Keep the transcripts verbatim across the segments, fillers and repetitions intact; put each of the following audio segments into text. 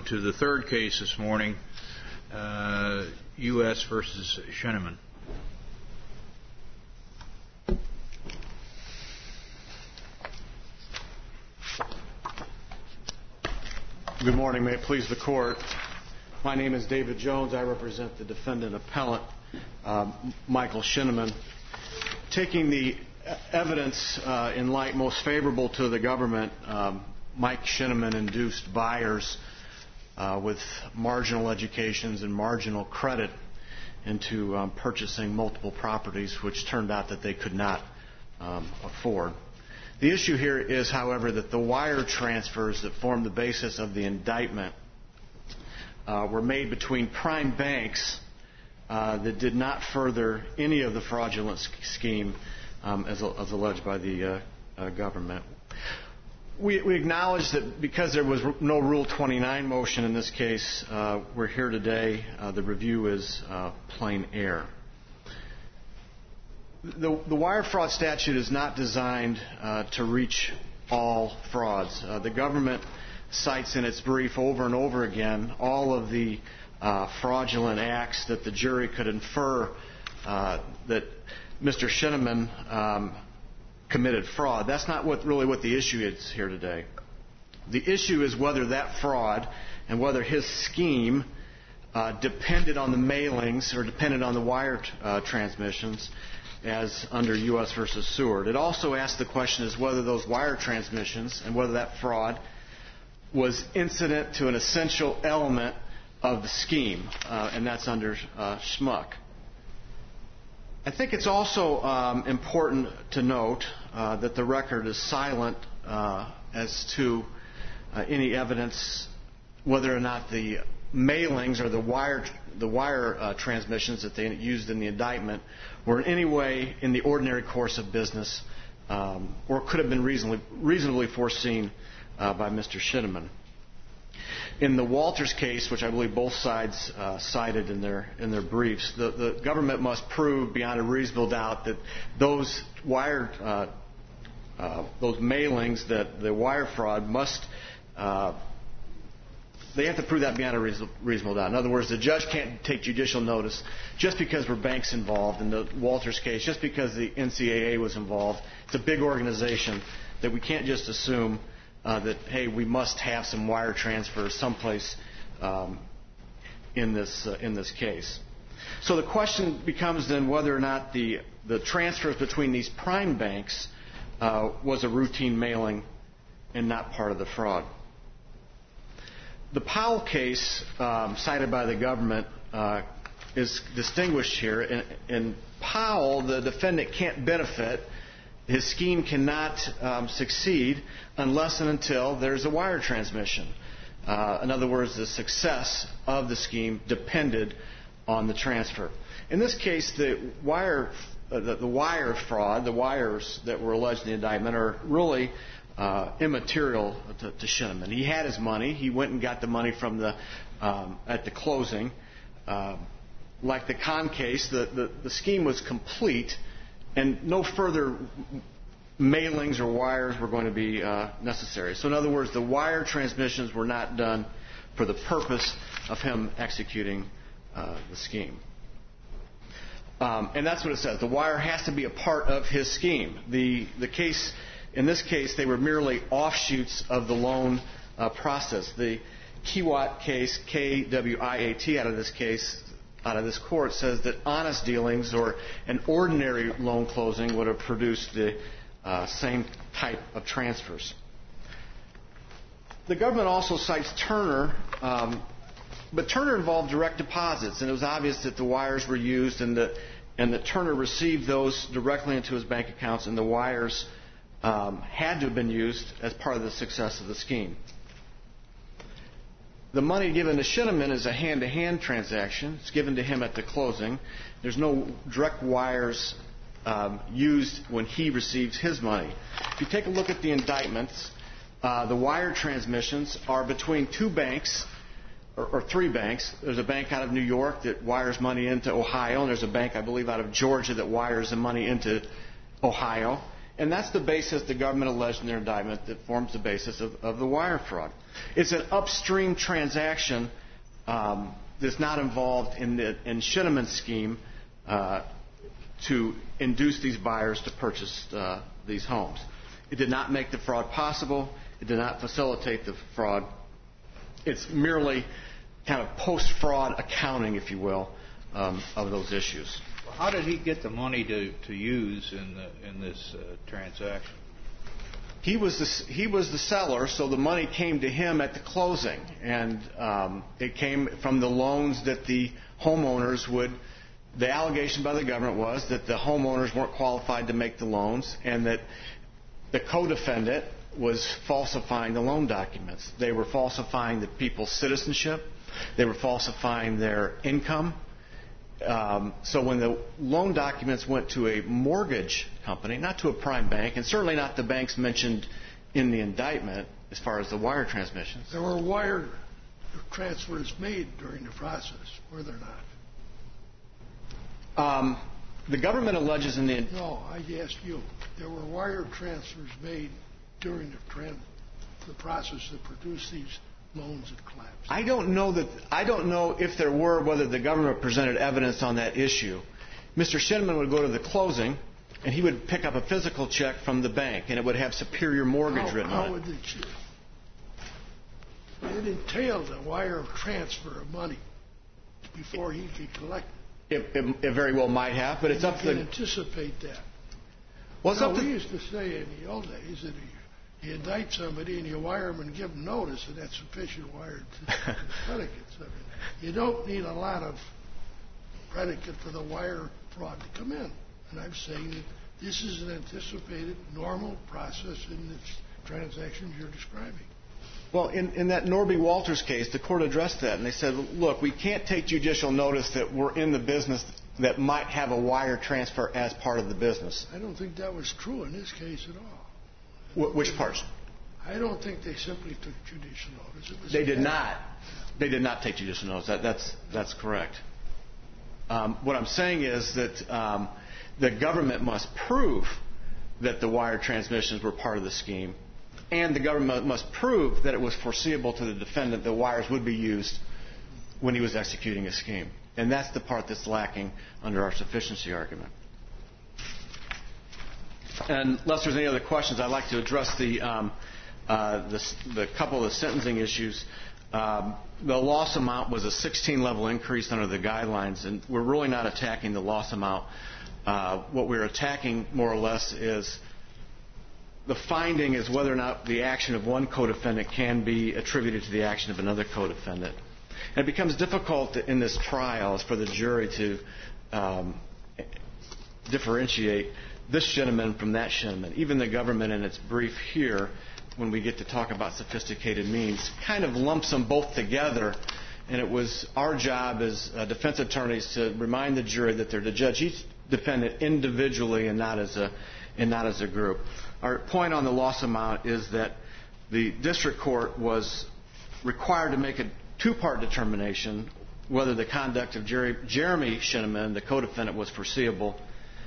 move to the third case this morning, uh, U S versus Sheneman. Good morning. May it please the Court. My name is David Jones. I represent the defendant appellant, uh, Michael Sheneman. Taking the evidence uh, in light most favorable to the government, um, Mike Sheneman induced buyers uh, with marginal educations and marginal credit into um, purchasing multiple properties, which turned out that they could not um, afford. The issue here is, however, that the wire transfers that form the basis of the indictment uh, were made between prime banks uh, that did not further any of the fraudulent scheme um, as, as alleged by the uh, uh, government. We, we acknowledge that because there was no Rule twenty-nine motion in this case, uh, we're here today. Uh, the review is uh, plain error. The, the wire fraud statute is not designed uh, to reach all frauds. Uh, the government cites in its brief over and over again all of the uh, fraudulent acts that the jury could infer uh, that Mister Sheneman um, committed fraud. That's not what really what the issue is here today. The issue is whether that fraud and whether his scheme uh, depended on the mailings or depended on the wire uh, transmissions, as under U S versus Seward. It also asks the question as whether those wire transmissions and whether that fraud was incident to an essential element of the scheme, uh, and that's under uh, Schmuck. I think it's also um, important to note uh, that the record is silent uh, as to uh, any evidence whether or not the mailings or the wire the wire uh, transmissions that they used in the indictment were in any way in the ordinary course of business um, or could have been reasonably reasonably foreseen uh, by Mister Sheneman. In the Walters case, which I believe both sides uh, cited in their in their briefs, the, the government must prove beyond a reasonable doubt that those wire uh, uh, those mailings, that the wire fraud must uh, they have to prove that beyond a reasonable doubt. In other words, the judge can't take judicial notice just because we're banks involved. In the Walters case, just because the N C A A was involved, it's a big organization that we can't just assume uh, that, hey, we must have some wire transfers someplace um, in this uh, in this case. So the question becomes then whether or not the the transfers between these prime banks uh, was a routine mailing and not part of the fraud. The Powell case um, cited by the government uh, is distinguished here. In, in Powell, the defendant can't benefit. His scheme cannot um, succeed unless and until there's a wire transmission. Uh, in other words, the success of the scheme depended on the transfer. In this case, the wire, uh, the, the wire fraud, the wires that were alleged in the indictment are really Uh, immaterial to, to Sheneman. He had his money. He went and got the money from the um, at the closing. Uh, like the Kahn case, the, the, the scheme was complete, and no further mailings or wires were going to be uh, necessary. So, in other words, the wire transmissions were not done for the purpose of him executing uh, the scheme. Um, and that's what it says. The wire has to be a part of his scheme. The the case. In this case, they were merely offshoots of the loan uh, process. The Kiewat case, K W I A T, out of this case, out of this court, says that honest dealings or an ordinary loan closing would have produced the uh, same type of transfers. The government also cites Turner, um, but Turner involved direct deposits, and it was obvious that the wires were used and that, and that Turner received those directly into his bank accounts, and the wires Um, had to have been used as part of the success of the scheme. The money given to Sheneman is a hand-to-hand transaction. It's given to him at the closing. There's no direct wires um, used when he receives his money. If you take a look at the indictments, uh, the wire transmissions are between two banks, or, or three banks. There's a bank out of New York that wires money into Ohio, and there's a bank, I believe, out of Georgia that wires the money into Ohio. And that's the basis the government alleged in their indictment that forms the basis of, of the wire fraud. It's an upstream transaction um, that's not involved in the in Shinneman's scheme uh, to induce these buyers to purchase uh, these homes. It did not make the fraud possible. It did not facilitate the fraud. It's merely kind of post-fraud accounting, if you will, um, of those issues. How did he get the money to, to use in the, in this uh, transaction? He was the he was the seller, so the money came to him at the closing, and um, it came from the loans that the homeowners would. The allegation by the government was that the homeowners weren't qualified to make the loans, and that the co-defendant was falsifying the loan documents. They were falsifying the people's citizenship. They were falsifying their income. Um, so when the loan documents went to a mortgage company, not to a prime bank, and certainly not the banks mentioned in the indictment as far as the wire transmissions. There were wire transfers made during the process, were there not? Um, the government alleges in the... No, I asked you. There were wire transfers made during the, tran- the process that produced these loans that collapsed. I don't know that. I don't know if there were, whether the government presented evidence on that issue. Mister Shinneman would go to the closing, and he would pick up a physical check from the bank, and it would have Superior Mortgage how, written how on would it. It, it entailed a wire transfer of money before he could collect it. It, it, it very well might have, but it's you up to can the... anticipate that. Well, it's now, up to... we used to say in the old days that you, you indict somebody and you wire them and give them notice, and that's sufficient wire to predicates. I mean, you don't need a lot of predicate for the wire fraud to come in. And I'm saying that this is an anticipated normal process in the transactions you're describing. Well, in, in that Norby Walters case, the court addressed that, and they said, look, we can't take judicial notice that we're in the business that might have a wire transfer as part of the business. I don't think that was true in this case at all. Wh- which parts? I don't think they simply took judicial notice. It was They did not. They did not take judicial notice. That, that's, that's correct. Um, what I'm saying is that um, the government must prove that the wire transmissions were part of the scheme, and the government must prove that it was foreseeable to the defendant that wires would be used when he was executing a scheme. And that's the part that's lacking under our sufficiency argument. And unless there's any other questions, I'd like to address the, um, uh, the, the couple of the sentencing issues. Um, the loss amount was a sixteen level increase under the guidelines, and we're really not attacking the loss amount. Uh, what we're attacking, more or less, is the finding is whether or not the action of one co-defendant can be attributed to the action of another co-defendant. And it becomes difficult in this trial for the jury to um, differentiate this gentleman from that gentleman. Even the government in its brief here, when we get to talk about sophisticated means, kind of lumps them both together. And it was our job as uh, defense attorneys to remind the jury that they're to judge each defendant individually and not as a and not as a group. Our point on the loss amount is that the district court was required to make a two-part determination whether the conduct of Jerry, Jeremy Shinneman, the co-defendant, was foreseeable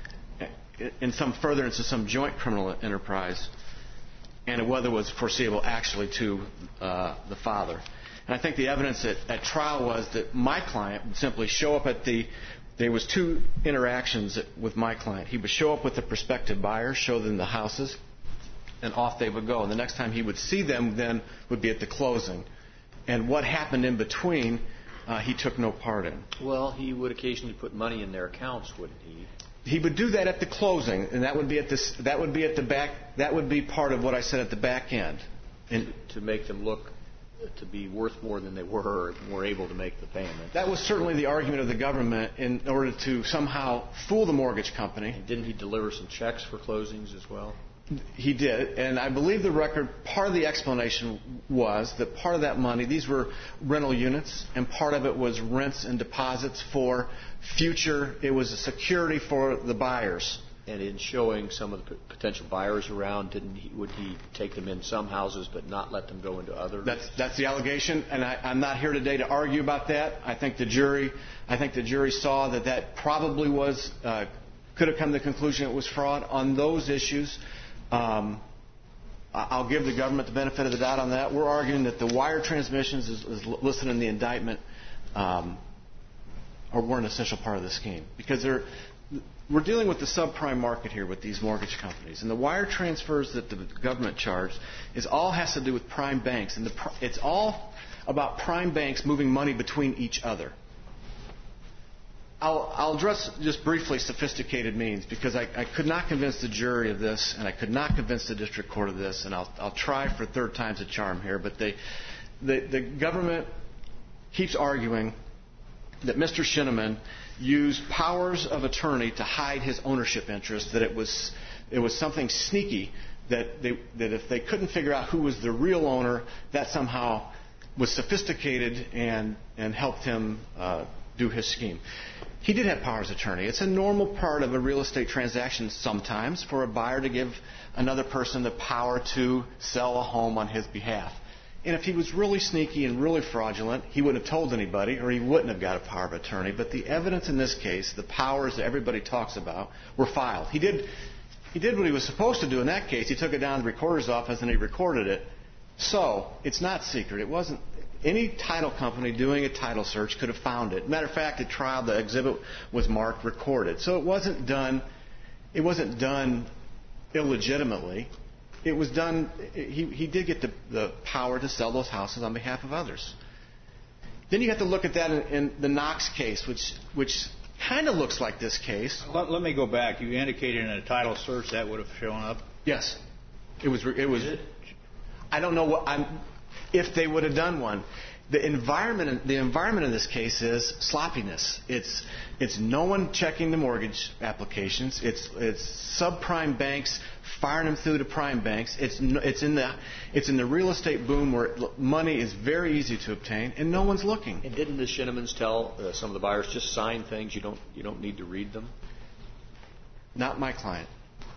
in some furtherance of some joint criminal enterprise, and whether it was foreseeable actually to uh, the father. And I think the evidence at, at trial was that my client would simply show up at the There was two interactions with my client. He would show up with the prospective buyers, show them the houses, and off they would go. And the next time he would see them then would be at the closing. And what happened in between, uh, he took no part in. Well, he would occasionally put money in their accounts, wouldn't he? He would do that at the closing, and that would be at this. That would be at the back. That would be part of what I said at the back end. And to make them look to be worth more than they were and were able to make the payment. That was certainly the argument of the government in order to somehow fool the mortgage company. And didn't he deliver some checks for closings as well? He did, and I believe the record, part of the explanation was that part of that money, these were rental units, and part of it was rents and deposits for future, it was a security for the buyers. And in showing some of the potential buyers around, didn't he, would he take them in some houses but not let them go into others? That's that's the allegation, and I, I'm not here today to argue about that. I think the jury, I think the jury saw that that probably was, uh, could have come to the conclusion it was fraud on those issues. Um, I'll give the government the benefit of the doubt on that. We're arguing that the wire transmissions, as, as listed in the indictment, um, are, were an essential part of the scheme. Because they're, we're dealing with the subprime market here with these mortgage companies. And the wire transfers that the government charged is all has to do with prime banks. And the, it's all about prime banks moving money between each other. I'll, I'll address just briefly sophisticated means because I, I could not convince the jury of this and I could not convince the district court of this, and I'll, I'll try for third time's a charm here. But they, the, the government keeps arguing that Mister Shinneman used powers of attorney to hide his ownership interest, that it was, it was something sneaky, that, they, that if they couldn't figure out who was the real owner, that somehow was sophisticated and, and helped him uh, do his scheme. He did have powers of attorney. It's a normal part of a real estate transaction sometimes for a buyer to give another person the power to sell a home on his behalf. And if he was really sneaky and really fraudulent, he wouldn't have told anybody or he wouldn't have got a power of attorney. But the evidence in this case, the powers that everybody talks about, were filed. He did, he did what he was supposed to do in that case. He took it down to the recorder's office and he recorded it. So it's not secret. It wasn't. Any title company doing a title search could have found it. Matter of fact, at trial, the exhibit was marked recorded. So it wasn't done. It wasn't done illegitimately. It was done. He, he did get the, the power to sell those houses on behalf of others. Then you have to look at that in, in the Knox case, which which kind of looks like this case. Let, let me go back. You indicated in a title search that would have shown up. Yes, it was. It was. I don't know what I'm. If they would have done one. The environment, the environment in this case is sloppiness. It's, it's no one checking the mortgage applications. It's, it's subprime banks firing them through to prime banks. It's, it's, in the, it's in the real estate boom where money is very easy to obtain, and no one's looking. And didn't the Shinnemans tell uh, some of the buyers, just sign things, you don't, you don't need to read them? Not my client.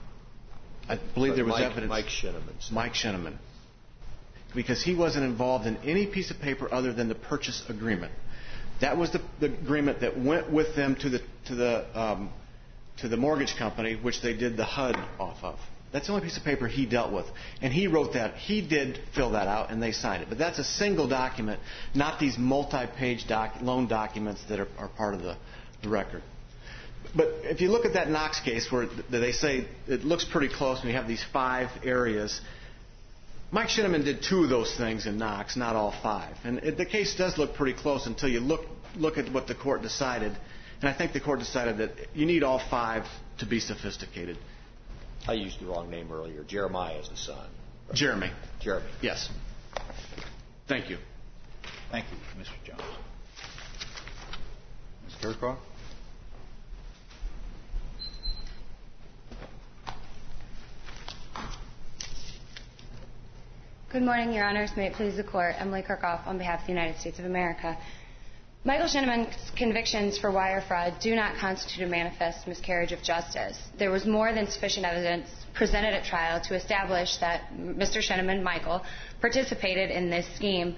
I believe but there was Mike, evidence. Mike Shinneman. Mike Shinneman. Because he wasn't involved in any piece of paper other than the purchase agreement. That was the, the agreement that went with them to the to the um, to the mortgage company, which they did the H U D off of. That's the only piece of paper he dealt with, and he wrote that. He did fill that out, and they signed it. But that's a single document, not these multi-page doc, loan documents that are, are part of the, the record. But if you look at that Knox case, where they say it looks pretty close, and you have these five areas. Mike Shinneman did two of those things in Knox, not all five. And it, the case does look pretty close until you look look at what the court decided. And I think the court decided that you need all five to be sophisticated. I used the wrong name earlier. Jeremiah is the son. Right? Jeremy. Jeremy. Yes. Thank you. Thank you, Mister Jones. Miz Kirkcroft? Good morning, Your Honors. May it please the Court. Emily Kirkhoff on behalf of the United States of America. Michael Shinneman's convictions for wire fraud do not constitute a manifest miscarriage of justice. There was more than sufficient evidence presented at trial to establish that Mister Shinneman, Michael, participated in this scheme.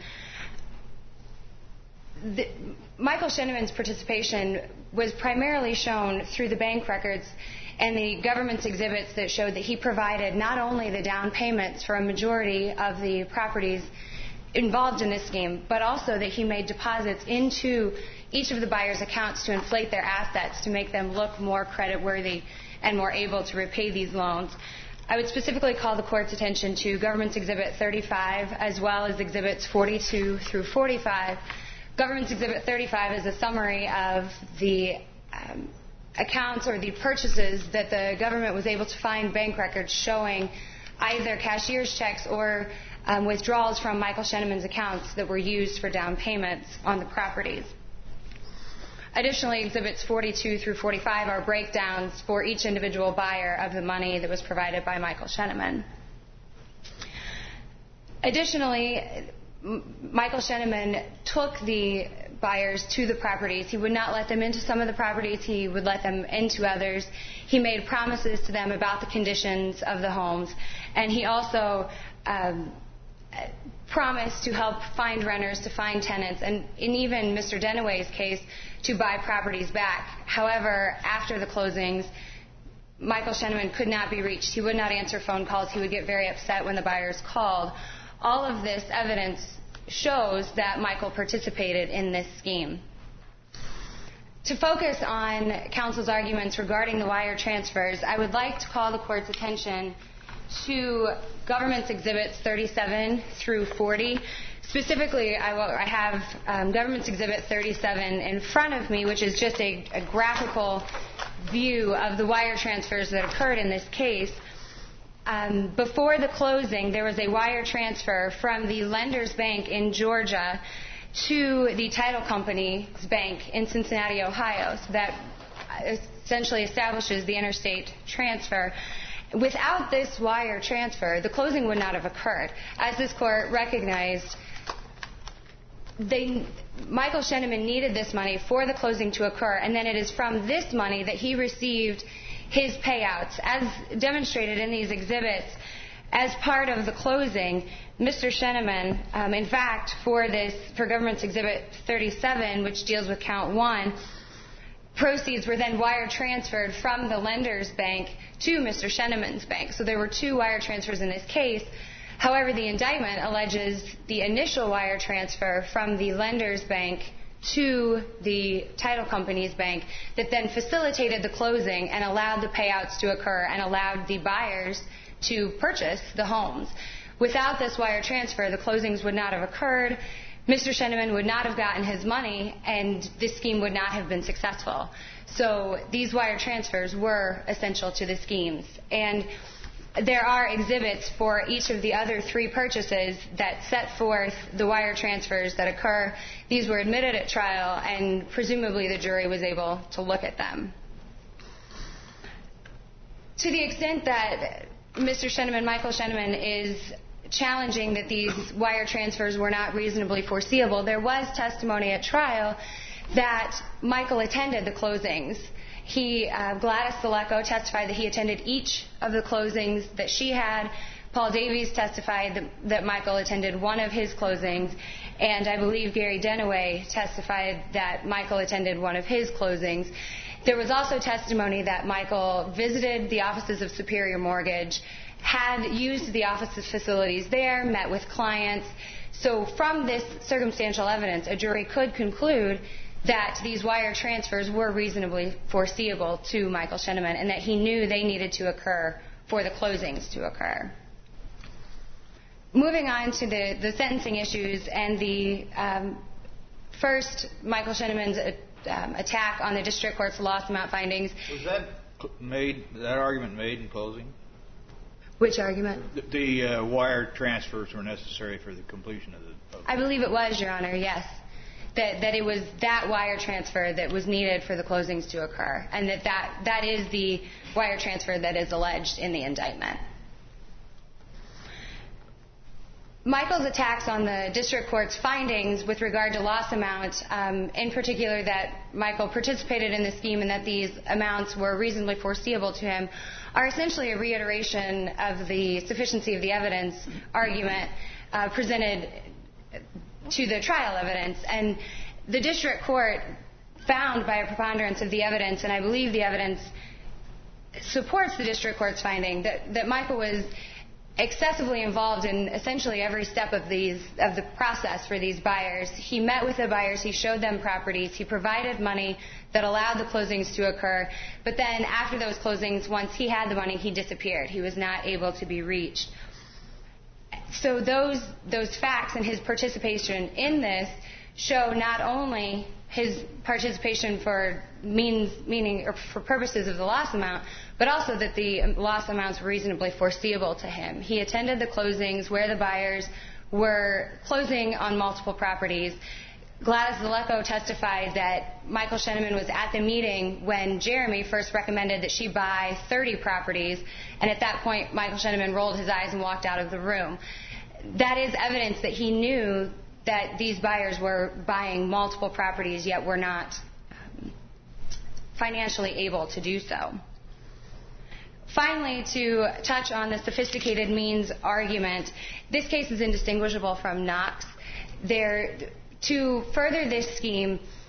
The, Michael Shinneman's participation was primarily shown through the bank records and the government's exhibits that showed that he provided not only the down payments for a majority of the properties involved in this scheme, but also that he made deposits into each of the buyers' accounts to inflate their assets to make them look more creditworthy and more able to repay these loans. I would specifically call the Court's attention to Government's Exhibit thirty-five as well as Exhibits forty-two through forty-five. Government's Exhibit thirty-five is a summary of the um, accounts or the purchases that the government was able to find bank records showing either cashier's checks or um, withdrawals from Michael Shinneman's accounts that were used for down payments on the properties. Additionally, Exhibits forty-two through forty-five are breakdowns for each individual buyer of the money that was provided by Michael Shinneman. Additionally, Michael Shinneman took the buyers to the properties. He would not let them into some of the properties. He would let them into others. He made promises to them about the conditions of the homes. And he also um, promised to help find renters, to find tenants, and in even Mister Denaway's case, to buy properties back. However, after the closings, Michael Sheneman could not be reached. He would not answer phone calls. He would get very upset when the buyers called. All of this evidence shows that Michael participated in this scheme. To focus on counsel's arguments regarding the wire transfers, I would like to call the court's attention to government's exhibits thirty-seven through forty. Specifically, I, will, I have um, government's exhibit thirty-seven in front of me, which is just a, a graphical view of the wire transfers that occurred in this case. Um, before the closing, there was a wire transfer from the lender's bank in Georgia to the title company's bank in Cincinnati, Ohio. So that essentially establishes the interstate transfer. Without this wire transfer, the closing would not have occurred. As this court recognized, they, Michael Sheneman needed this money for the closing to occur, and then it is from this money that he received his payouts. As demonstrated in these exhibits, as part of the closing, Mister Sheneman, um, in fact, for this, for government's exhibit thirty-seven, which deals with count one, proceeds were then wire transferred from the lender's bank to Mister Sheneman's bank. So there were two wire transfers in this case. However, the indictment alleges the initial wire transfer from the lender's bank to the title company's bank that then facilitated the closing and allowed the payouts to occur and allowed the buyers to purchase the homes. Without this wire transfer, the closings would not have occurred, Mister Sheneman would not have gotten his money, and this scheme would not have been successful. So these wire transfers were essential to the schemes. And there are exhibits for each of the other three purchases that set forth the wire transfers that occur. These were admitted at trial, and presumably the jury was able to look at them. To the extent that Mister Sheneman, Michael Sheneman, is challenging that these wire transfers were not reasonably foreseeable, there was testimony at trial that Michael attended the closings. He, uh, Gladys Zaleco testified that he attended each of the closings that she had. Paul Davies testified that, that Michael attended one of his closings, and I believe Gary Denaway testified that Michael attended one of his closings. There was also testimony that Michael visited the offices of Superior Mortgage, had used the office's facilities there, met with clients. So from this circumstantial evidence, a jury could conclude that these wire transfers were reasonably foreseeable to Michael Sheneman and that he knew they needed to occur for the closings to occur. Moving on to the, the sentencing issues and the um, first, Michael Sheneman's uh, um, attack on the district court's loss amount findings. Was that made, that argument made in closing? Which argument? The, the uh, wire transfers were necessary for the completion of the... Of I believe it was, Your Honor, yes. That, that it was that wire transfer that was needed for the closings to occur, and that, that that is the wire transfer that is alleged in the indictment. Michael's attacks on the district court's findings with regard to loss amount, um, in particular that Michael participated in the scheme and that these amounts were reasonably foreseeable to him, are essentially a reiteration of the sufficiency of the evidence argument uh, presented to the trial evidence. And the district court found by a preponderance of the evidence, and I believe the evidence supports the district court's finding, that, that Michael was excessively involved in essentially every step of these of the process for these buyers. He met with the buyers, he showed them properties, he provided money that allowed the closings to occur, but then after those closings, once he had the money, he disappeared. He was not able to be reached. So those those facts and his participation in this show not only his participation for means meaning or for purposes of the loss amount, but also that the loss amounts were reasonably foreseeable to him. He attended the closings where the buyers were closing on multiple properties. Gladys Zaleco testified that Michael Sheneman was at the meeting when Jeremy first recommended that she buy thirty properties, and at that point Michael Sheneman rolled his eyes and walked out of the room. That is evidence that he knew that these buyers were buying multiple properties, yet were not financially able to do so. Finally, to touch on the sophisticated means argument, this case is indistinguishable from Knox. There, to further this scheme,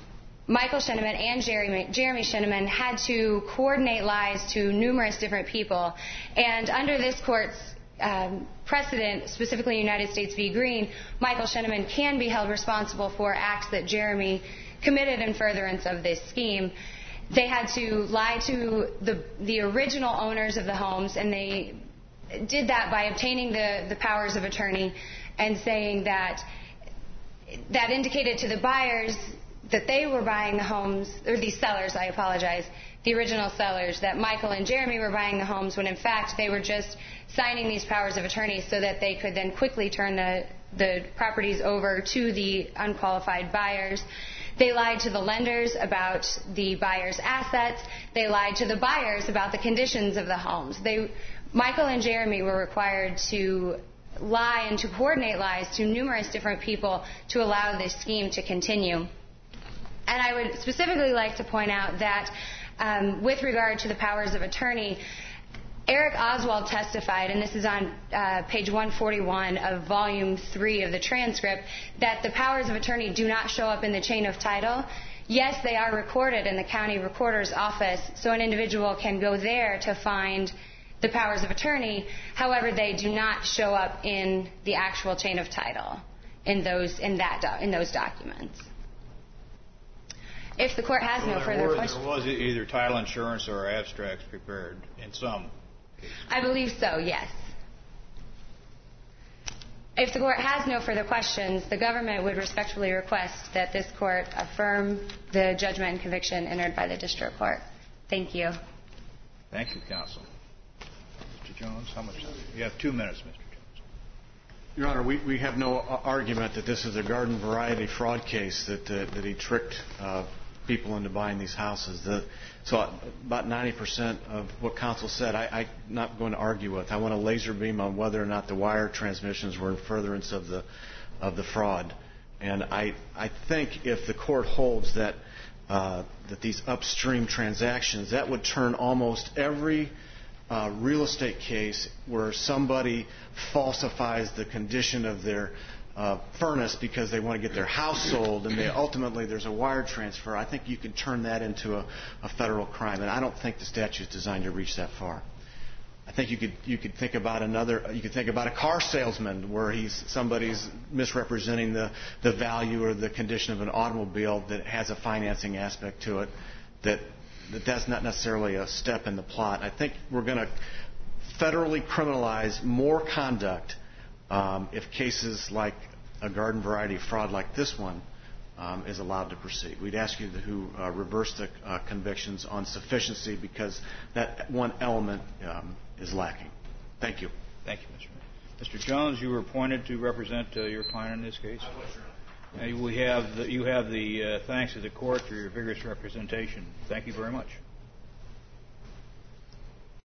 Michael Sheneman and Jeremy, Jeremy Sheneman had to coordinate lies to numerous different people. And under this court's um, precedent, specifically United States v. Green, Michael Sheneman can be held responsible for acts that Jeremy committed in furtherance of this scheme. They had to lie to the, the original owners of the homes, and they did that by obtaining the, the powers of attorney and saying that that indicated to the buyers that they were buying the homes, or the sellers, I apologize, the original sellers, that Michael and Jeremy were buying the homes when in fact they were just signing these powers of attorney so that they could then quickly turn the, the properties over to the unqualified buyers. They lied to the lenders about the buyers' assets. They lied to the buyers about the conditions of the homes. They, Michael and Jeremy were required to lie and to coordinate lies to numerous different people to allow this scheme to continue. And I would specifically like to point out that um, with regard to the powers of attorney, Eric Oswald testified, and this is on uh, page one forty-one of volume three of the transcript, that the powers of attorney do not show up in the chain of title. Yes, they are recorded in the county recorder's office, so an individual can go there to find the powers of attorney. However, they do not show up in the actual chain of title in those in that do- in those documents. If the court has no further questions. There was either title insurance or abstracts prepared in some cases. I believe so, yes. If the court has no further questions, the government would respectfully request that this court affirm the judgment and conviction entered by the district court. Thank you. Thank you, counsel. Mister Jones, how much time? You have two minutes, Mister Jones. Your Honor, we, we have no argument that this is a garden variety fraud case, that uh, that he tricked uh, people into buying these houses. The, so about ninety percent of what counsel said, I, I'm not going to argue with. I want a laser beam on whether or not the wire transmissions were in furtherance of the of the fraud. And I I think if the court holds that uh, that these upstream transactions, that would turn almost every Uh, real estate case where somebody falsifies the condition of their uh, furnace because they want to get their house sold, and they ultimately there's a wire transfer. I think you can turn that into a, a federal crime, and I don't think the statute is designed to reach that far. I think you could you could think about another. You could think about a car salesman where he's somebody's misrepresenting the the value or the condition of an automobile that has a financing aspect to it. That. that that's not necessarily a step in the plot. I think we're going to federally criminalize more conduct um, if cases like a garden variety fraud like this one um, is allowed to proceed. We'd ask you to uh, reverse the uh, convictions on sufficiency because that one element um, is lacking. Thank you. Thank you, Mister Mister Jones, you were appointed to represent uh, your client in this case. I was, Your Honor. Uh, we have the, you have the uh, thanks of the court for your vigorous representation. Thank you very much.